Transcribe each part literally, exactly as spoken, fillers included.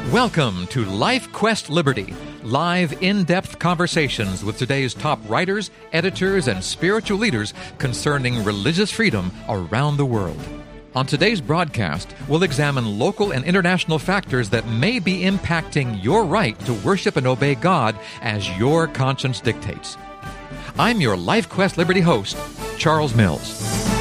Welcome to Life Quest Liberty, live in-depth conversations with today's top writers, editors, and spiritual leaders concerning religious freedom around the world. On today's broadcast, we'll examine local and international factors that may be impacting your right to worship and obey God as your conscience dictates. I'm your Life Quest Liberty host, Charles Mills.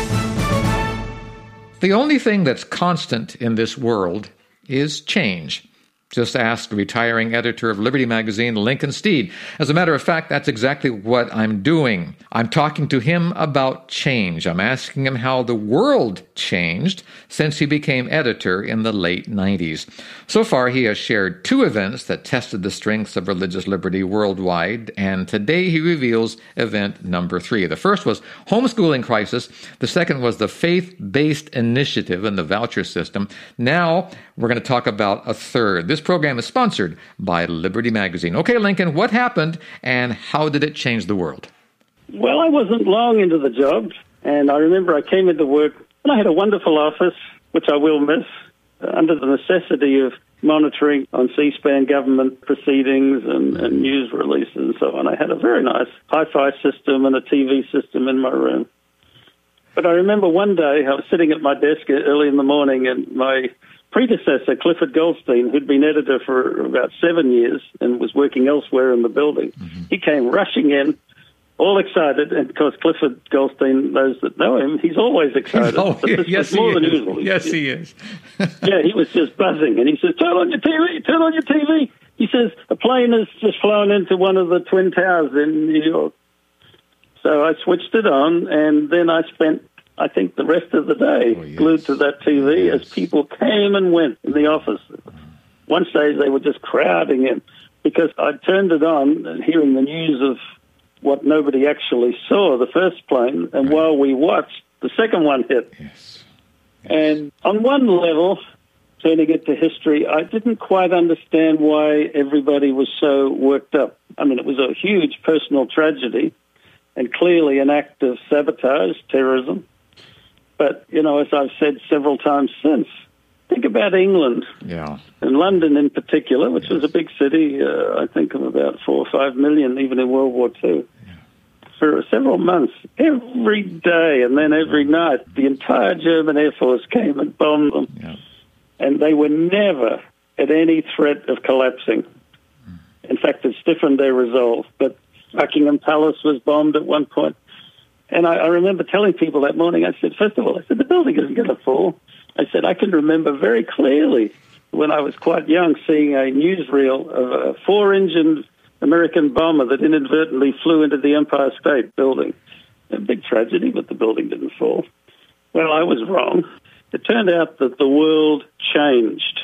The only thing that's constant in this world is change. Just ask retiring editor of Liberty Magazine, Lincoln Steed. As a matter of fact, that's exactly what I'm doing. I'm talking to him about change. I'm asking him how the world changed since he became editor in the late nineties. So far, he has shared two events that tested the strengths of religious liberty worldwide, and today he reveals event number three. The first was homeschooling crisis. The second was the faith-based initiative and the voucher system. Now, we're going to talk about a third. This program is sponsored by Liberty Magazine. Okay, Lincoln, what happened and how did it change the world? Well, I wasn't long into the job, and I remember I came into work and I had a wonderful office, which I will miss, uh, under the necessity of monitoring on C-SPAN government proceedings and, and news releases and so on. I had a very nice hi-fi system and a T V system in my room. But I remember one day I was sitting at my desk early in the morning and my predecessor, Clifford Goldstein, who'd been editor for about seven years and was working elsewhere in the building, mm-hmm. he came rushing in, all excited, and because Clifford Goldstein, those that know him, he's always excited. Oh, but this yes, was more he than is. usual. Yes, he is. Yeah, he was just buzzing, and he says, turn on your T V, turn on your T V. He says, a plane has just flown into one of the Twin Towers in New York. So I switched it on, and then I spent I think the rest of the day oh, yes. glued to that T V yes. as people came and went in the office. One stage they were just crowding in because I turned it on and hearing the news of what nobody actually saw, the first plane, and right. while we watched, the second one hit. Yes. Yes. And on one level, turning it to history, I didn't quite understand why everybody was so worked up. I mean, it was a huge personal tragedy and clearly an act of sabotage, terrorism. But, you know, as I've said several times since, think about England, yeah, and London in particular, which yes. was a big city, uh, I think of about four or five million, even in World War Two. Yeah. For several months, every day and then every night, the entire German Air Force came and bombed them. Yeah. And they were never at any threat of collapsing. Mm. In fact, it stiffened their resolve. But Buckingham Palace was bombed at one point. And I, I remember telling people that morning, I said, first of all, I said, the building isn't going to fall. I said, I can remember very clearly when I was quite young seeing a newsreel of a four-engined American bomber that inadvertently flew into the Empire State Building. A big tragedy, but the building didn't fall. Well, I was wrong. It turned out that the world changed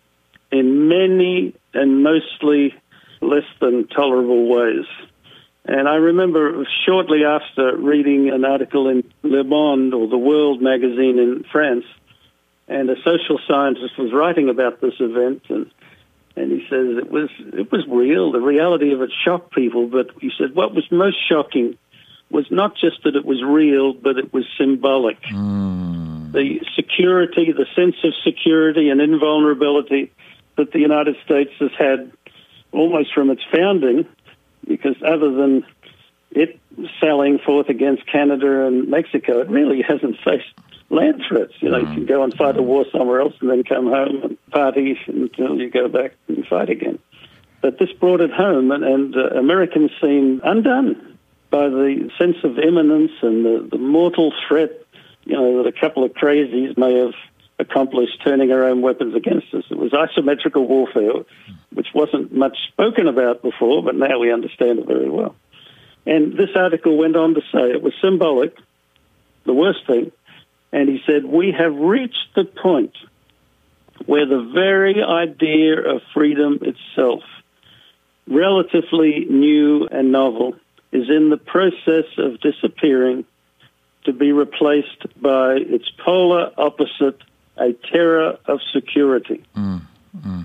in many and mostly less than tolerable ways. And I remember shortly after reading an article in Le Monde, or the World magazine in France, and a social scientist was writing about this event, and and he says it was it was real. The reality of it shocked people, but he said what was most shocking was not just that it was real, but it was symbolic. Mm. The security, the sense of security and invulnerability that the United States has had almost from its founding, because other than it sailing forth against Canada and Mexico, it really hasn't faced land threats. You know, mm. you can go and fight a war somewhere else and then come home and party until you go back and fight again. But this brought it home, and, and uh, Americans seemed undone by the sense of imminence and the, the mortal threat, you know, that a couple of crazies may have accomplished turning our own weapons against us. It was asymmetrical warfare, which wasn't much spoken about before, but now we understand it very well. And this article went on to say it was symbolic, the worst thing, and he said, we have reached the point where the very idea of freedom itself, relatively new and novel, is in the process of disappearing to be replaced by its polar opposite, a terror of security. Mm, mm.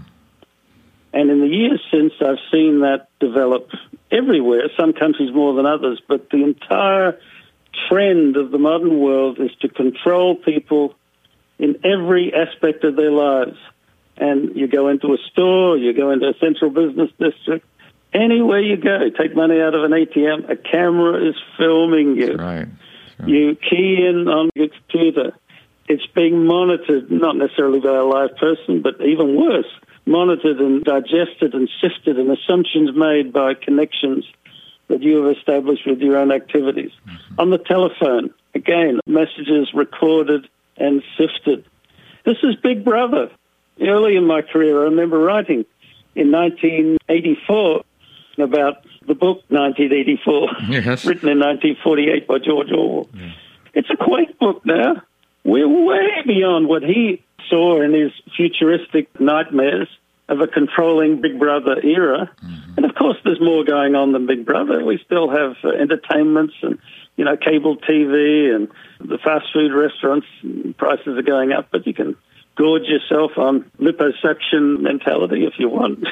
And in the years since, I've seen that develop everywhere, some countries more than others, but the entire trend of the modern world is to control people in every aspect of their lives And you go into a store, you go into a central business district, anywhere you go, take money out of an A T M, a camera is filming you. That's right. That's right. You key in on your computer. It's being monitored, not necessarily by a live person, but even worse, monitored and digested and sifted, and assumptions made by connections that you have established with your own activities. Mm-hmm. On the telephone, again, messages recorded and sifted. This is Big Brother. Early in my career, I remember writing in nineteen eighty-four about the book nineteen eighty-four, yes. written in nineteen forty-eight by George Orwell. Yeah. It's a quaint book now. We're way beyond what he saw in his futuristic nightmares of a controlling Big Brother era. Mm-hmm. And, of course, there's more going on than Big Brother. We still have uh, entertainments and, you know, cable T V and the fast food restaurants. Prices are going up, but you can gorge yourself on liposuction mentality if you want.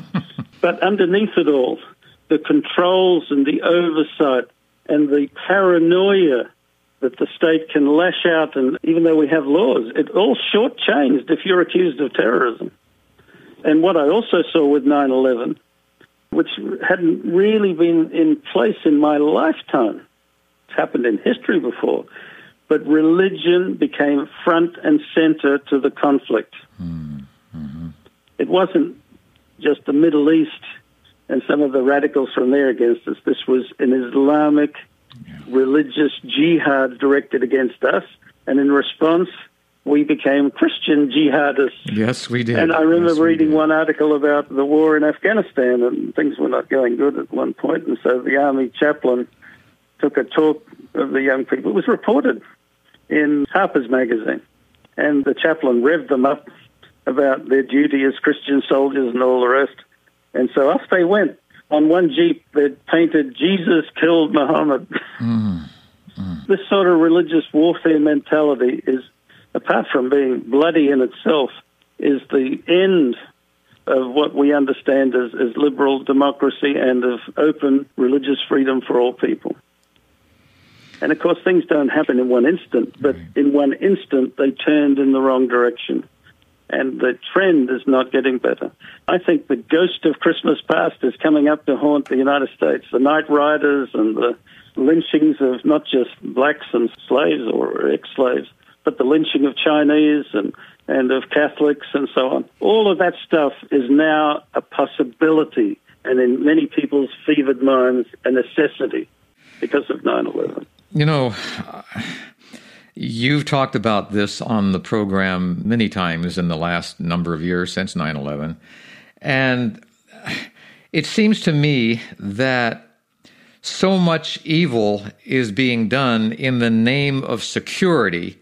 But underneath it all, the controls and the oversight and the paranoia that the state can lash out, and even though we have laws, it all shortchanged if you're accused of terrorism. And what I also saw with nine eleven, which hadn't really been in place in my lifetime, it's happened in history before, but religion became front and center to the conflict. Mm-hmm. It wasn't just the Middle East and some of the radicals from there against us. This was an Islamic yeah. religious jihad directed against us, and in response, we became Christian jihadists. Yes, we did. And I remember yes, reading one article about the war in Afghanistan, and things were not going good at one point, and so the army chaplain took a talk of the young people. It was reported in Harper's Magazine, and the chaplain revved them up about their duty as Christian soldiers and all the rest. And so off they went. On one Jeep, they'd painted, "Jesus killed Muhammad." Mm, mm. This sort of religious warfare mentality is, apart from being bloody in itself, is the end of what we understand as, as liberal democracy and of open religious freedom for all people. And, of course, things don't happen in one instant, but in one instant they turned in the wrong direction. And the trend is not getting better. I think the ghost of Christmas past is coming up to haunt the United States. The night riders and the lynchings of not just blacks and slaves or ex-slaves, but the lynching of Chinese and, and of Catholics and so on. All of that stuff is now a possibility, and in many people's fevered minds, a necessity because of nine eleven. You know, you've talked about this on the program many times in the last number of years since nine eleven, and it seems to me that so much evil is being done in the name of security.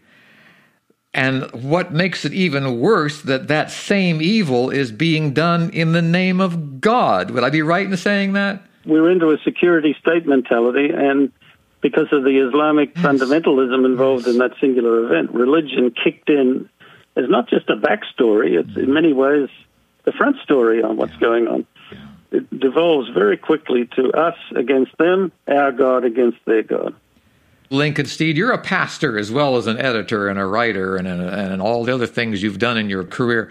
And what makes it even worse, that that same evil is being done in the name of God. Would I be right in saying that? We're into a security state mentality, and because of the Islamic yes. fundamentalism involved yes. in that singular event, religion kicked in as not just a backstory, it's in many ways the front story on what's yeah. going on. Yeah. It devolves very quickly to us against them, our God against their God. Lincoln Steed, you're a pastor as well as an editor and a writer and, and, and all the other things you've done in your career.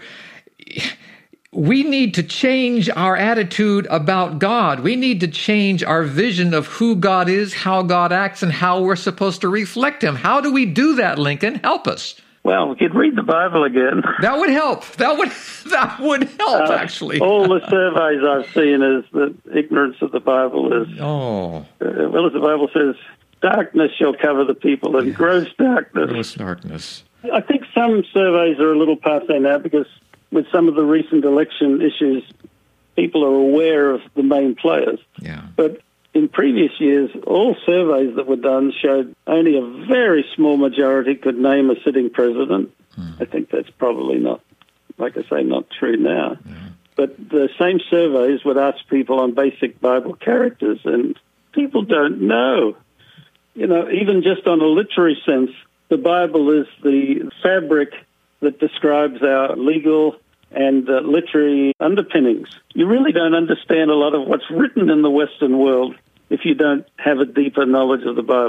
We need to change our attitude about God. We need to change our vision of who God is, how God acts, and how we're supposed to reflect Him. How do we do that, Lincoln? Help us. Well, we could read the Bible again. That would help. That would that would help, uh, actually. All the surveys I've seen is that ignorance of the Bible is, oh. uh, well, as the Bible says, darkness shall cover the people, and yes. gross darkness. Gross darkness. I think some surveys are a little passé now because with some of the recent election issues, people are aware of the main players. Yeah. But in previous years, all surveys that were done showed only a very small majority could name a sitting president. Hmm. I think that's probably not, like I say, not true now. Yeah. But the same surveys would ask people on basic Bible characters, and people don't know. You know, even just on a literary sense, the Bible is the fabric that describes our legal and uh, literary underpinnings. You really don't understand a lot of what's written in the Western world if you don't have a deeper knowledge of the Bible.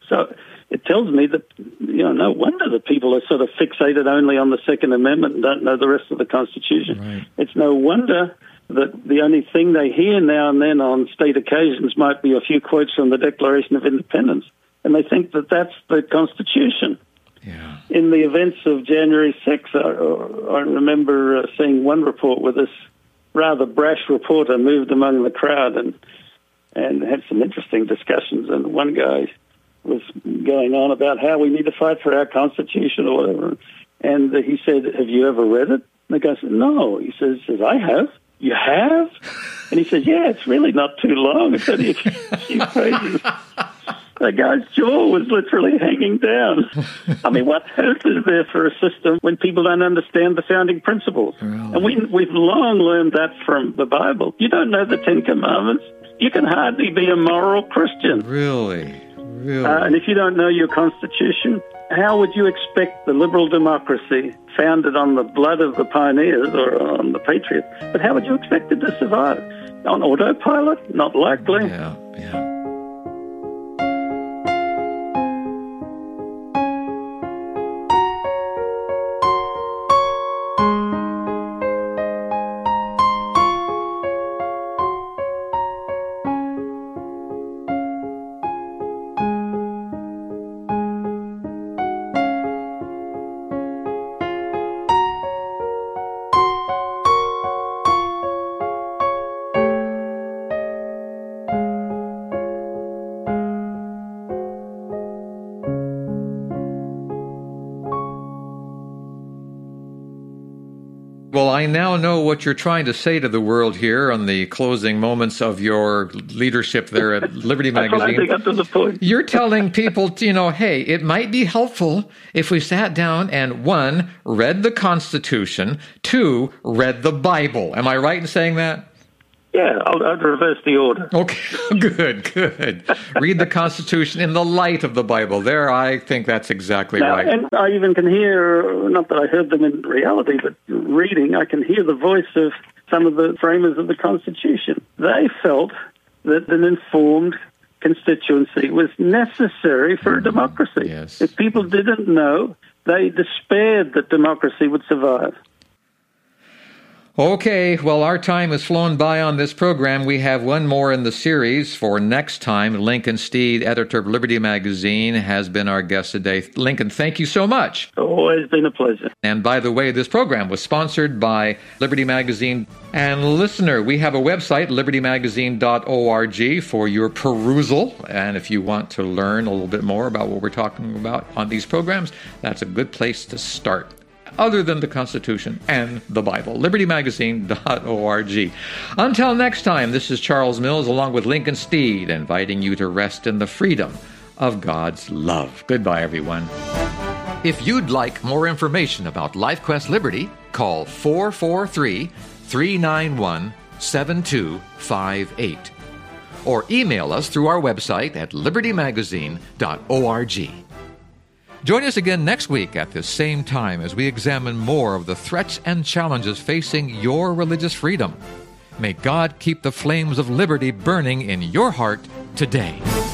So it tells me that, you know, no wonder that people are sort of fixated only on the Second Amendment and don't know the rest of the Constitution. Right. It's no wonder that the only thing they hear now and then on state occasions might be a few quotes from the Declaration of Independence, and they think that that's the Constitution. Yeah. In the events of January sixth, I, I remember uh, seeing one report where this rather brash reporter moved among the crowd and and had some interesting discussions. And one guy was going on about how we need to fight for our Constitution or whatever. And he said, "Have you ever read it?" And the guy said, "No." He says, says "I have." "You have?" And he said, "Yeah, it's really not too long. It's only a few pages." The guy's jaw was literally hanging down. I mean, what hope is there for a system when people don't understand the founding principles? Really? And we, we've long learned that from the Bible. You don't know the Ten Commandments, you can hardly be a moral Christian. Really? Really? Uh, and if you don't know your Constitution, how would you expect the liberal democracy founded on the blood of the pioneers or on the patriots, but how would you expect it to survive? On autopilot? Not likely. Yeah, yeah. Well, I now know what you're trying to say to the world here on the closing moments of your leadership there at Liberty Magazine. I got to the point. You're telling people, you know, hey, it might be helpful if we sat down and, one, read the Constitution, two, read the Bible. Am I right in saying that? Yeah, I'll, I'll reverse the order. Okay, good, good. Read the Constitution in the light of the Bible. There, I think that's exactly now, right. And I even can hear, not that I heard them in reality, but reading, I can hear the voice of some of the framers of the Constitution. They felt that an informed constituency was necessary for a democracy. Yes. If people didn't know, they despaired that democracy would survive. Okay, well, our time has flown by on this program. We have one more in the series for next time. Lincoln Steed, editor of Liberty Magazine, has been our guest today. Lincoln, thank you so much. Always been a pleasure. And by the way, this program was sponsored by Liberty Magazine. And listener, we have a website, liberty magazine dot org, for your perusal. And if you want to learn a little bit more about what we're talking about on these programs, that's a good place to start. Other than the Constitution and the Bible. liberty magazine dot org. Until next time, this is Charles Mills along with Lincoln Steed, inviting you to rest in the freedom of God's love. Goodbye, everyone. If you'd like more information about LifeQuest Liberty, call four four three, three nine one, seven two five eight or email us through our website at liberty magazine dot org. Join us again next week at this same time as we examine more of the threats and challenges facing your religious freedom. May God keep the flames of liberty burning in your heart today.